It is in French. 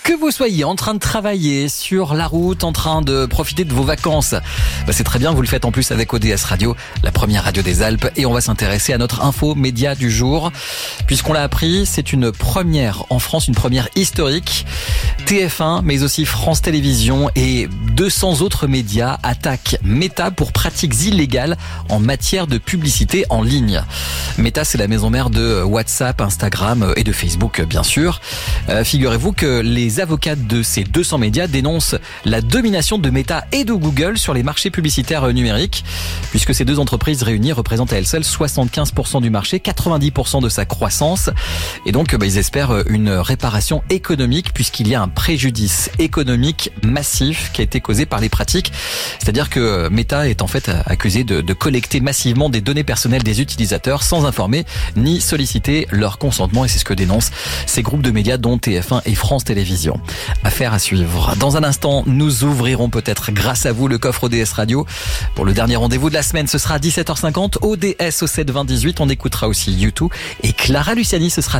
Que vous soyez en train de travailler sur la route, en train de profiter de vos vacances, c'est très bien, vous le faites en plus avec ODS Radio, la première radio des Alpes. Et on va s'intéresser à notre info média du jour. Puisqu'on l'a appris, c'est une première en France, une première historique. TF1, mais aussi France Télévisions et 200 autres médias attaquent Meta pour pratiques illégales en matière de publicité en ligne. Meta, c'est la maison mère de WhatsApp, Instagram et de Facebook, bien sûr. Figurez-vous que les avocats de ces 200 médias dénoncent la domination de Meta et de Google sur les marchés publicitaires numériques, puisque ces deux entreprises réunies représentent à elles seules 75% du marché, 90% de sa croissance. Et donc, ils espèrent une réparation économique, puisqu'il y a un préjudice économique massif qui a été causé par les pratiques. C'est-à-dire que Meta est en fait accusé de collecter massivement des données personnelles des utilisateurs sans informer ni solliciter leur consentement. Et c'est ce que dénoncent ces groupes de médias dont TF1 et France Télévisions. Affaire à suivre. Dans un instant, nous ouvrirons peut-être grâce à vous le coffre ODS Radio. Pour le dernier rendez-vous de la semaine, ce sera à 17h50. ODS au 7 20 18. On écoutera aussi U2 et Clara Luciani. Ce sera